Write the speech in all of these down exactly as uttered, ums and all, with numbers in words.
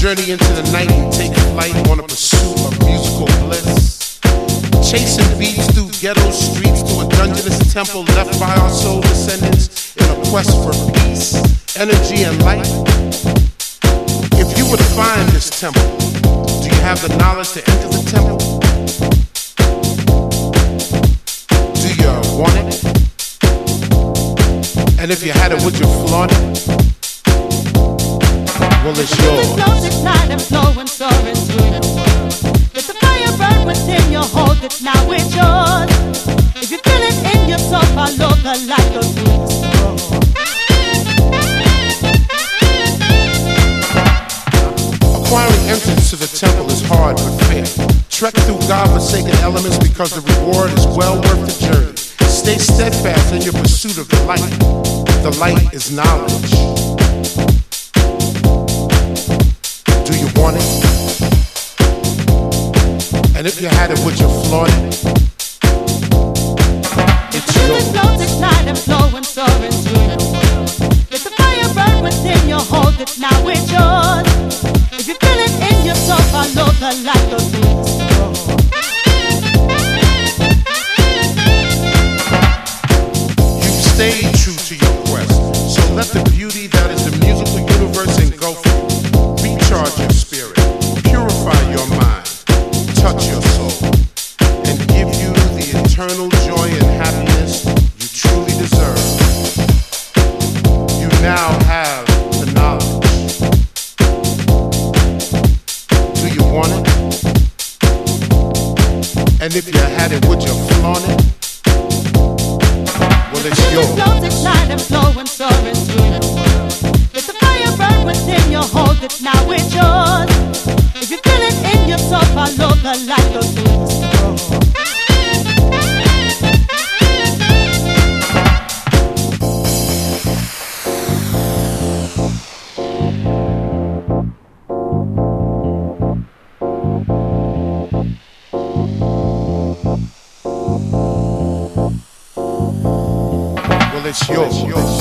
journey into the night and take flight on a pursuit of musical bliss. Chasing beats through ghetto streets to a dungeonous temple left by our soul descendants in a quest for peace, energy, and light. If you were to find this temple, do you have the knowledge to enter the temple? Do you want it? And if you had it, would you flaunt it? Well, it's yours. The flows ignite and flow and soar into your world. Let the fire burn within you, hold it, now it's yours. If you feel it in your soul, follow the light of the Acquiring entrance to the temple is hard but fair. Trek through God-forsaken elements because the reward is well worth the journey. Stay steadfast in your pursuit of the light. The light is knowledge. Do you want it? And if you had it, would you flaunt it? It's yours. The flows ignite and flow and soar into your world. Let the fire burn within you, hold it, now it's yours. If you feel it in your soul, follow the light of the storm. You've stayed true to your quest, so let the beauty that is the musical universe engulf you. Recharge your spirit, purify your mind, touch your soul, and give you the eternal joy and happiness you truly deserve. You now have the knowledge. Do you want it? And if you had it, would you flaunt it? Well, it's yours. The flows ignite and flow and soar into your world. Let the fire burn within you, hold it, now it's yours. If you feel it in your soul, follow the light of the storm. Well, it's yours. It's yours.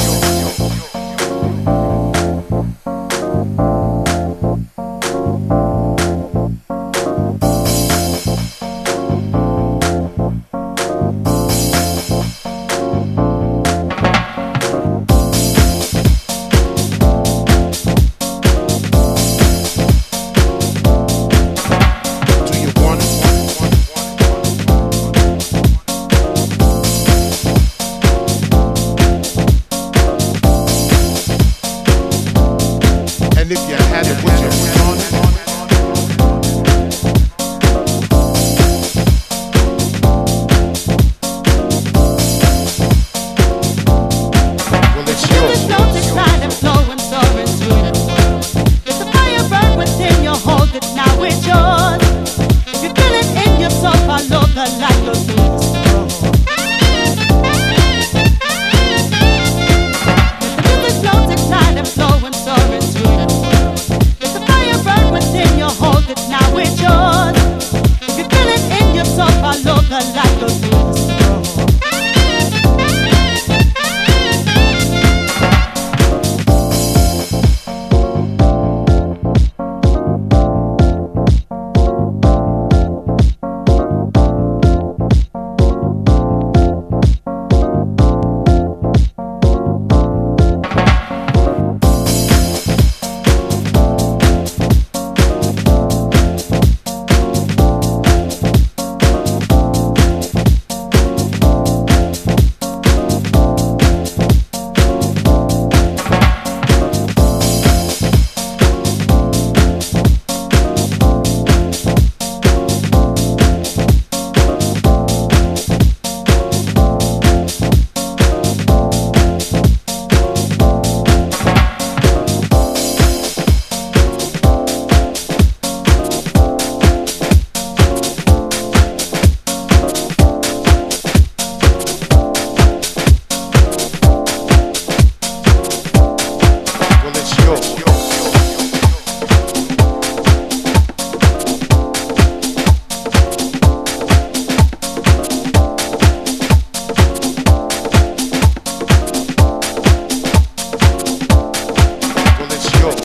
If you